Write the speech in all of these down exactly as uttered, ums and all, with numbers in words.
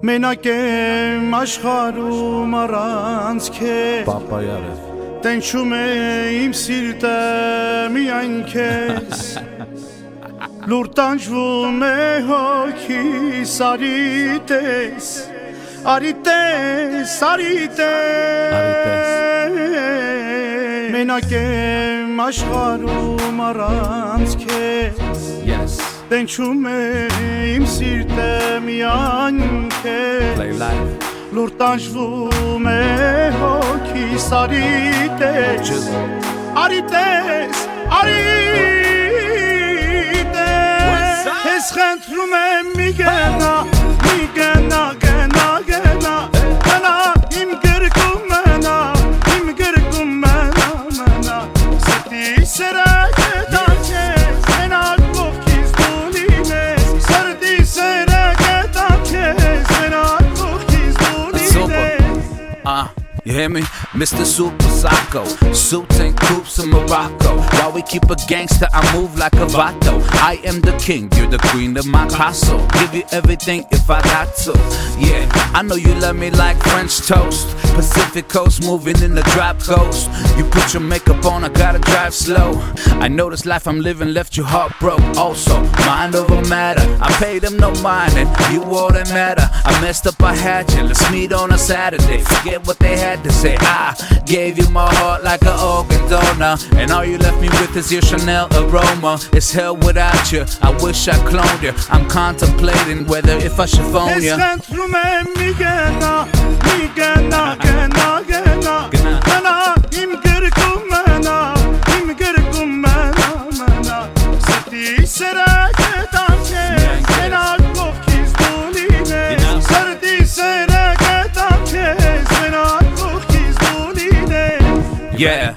Մենակ եմ աշխարհում առանց քեզ Պապա յարը Տենչում է իմ սիրտը միայն քեզ Լուր տանջվում է հոգիս արի տես Արի տես, արի տես Մենակ եմ աշխարհում առանց քեզ Yes Տենչում է իմ սիրտը միայն քեզ Լուր տանջվում է հոգիս արի տես Արի տես, արի տես Ես խնդրում եմ մի գնա, մի գնա, գնա, գնա Գնա իմ գրկում մնա, իմ գրկում մնա, մնա Սրտի սերը գետա քեզ, մենակ ողքից դու լինես Սրտի սերը գետա քեզ, մենակ ողքից դու լինես Uh, you hear me? Mister Super Psycho Suits and coops in Morocco While we keep a gangster, I move like a vato I am the king, you're the queen of my castle Give you everything if I got to Yeah, I know you love me like French toast Pacific coast, moving in the drop coast You put your makeup on, I gotta drive slow I know this life I'm living left you heartbroken Also, mind over matter I paid them no mind and you all that matter I messed up, I had you, let's meet on a Saturday Forget what they had to say I gave you my heart like an organ donor And all you left me with is your Chanel aroma It's hell without you, I wish I cloned you I'm contemplating whether if I should phone you Ես խնդրում եմ մի գնա, մի գնա, գնա, գնա Գնա իմ գրկում մնա, իմ գրկում մնա, մնա Սրտի սերը գետա քեզ, մենակ ողքից դու լինես Սրտի սերը գետա քեզ, մենակ ողքից դու լինես Yeah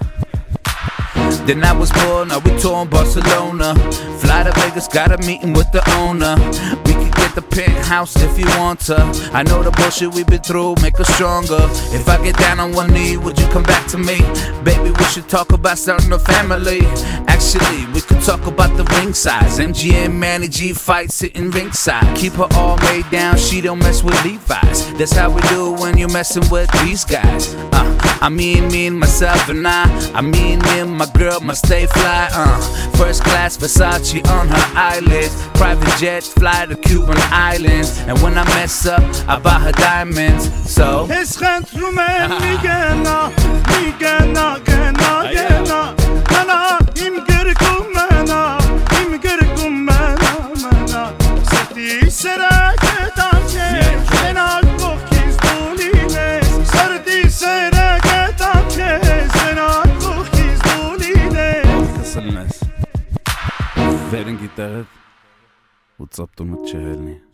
Then I was born, now we touring Barcelona Fly to Vegas, got a meeting with the owner We could get the penthouse if you want to I know the bullshit we've been through, make us stronger If I get down on one knee, would you come back to me? Baby, we should talk about starting a family Actually, we could talk about the ring size M G M, Manny G fight sitting ringside Keep her all made down, she don't mess with Levi's That's how we do when you're messing with these guys uh, I mean, me and myself and I I mean, me and my girl must stay fly uh, First class Versace on her eyelids Private jets fly to Cuban islands And when I mess up, I buy her diamonds So Ես խնդրում եմ մի գնա, մի գնա, գնա, գնա Գնա իմ գրկում մնա, իմ գրկում մնա, մնա Սրտի սերը գետա քեզ, մենակ ողքից դու լինես Սրտի սերը գետա քեզ, մենակ ողքից դու լինես Կսլնես Վերն գիտարդ ու ծապտումը չհելնի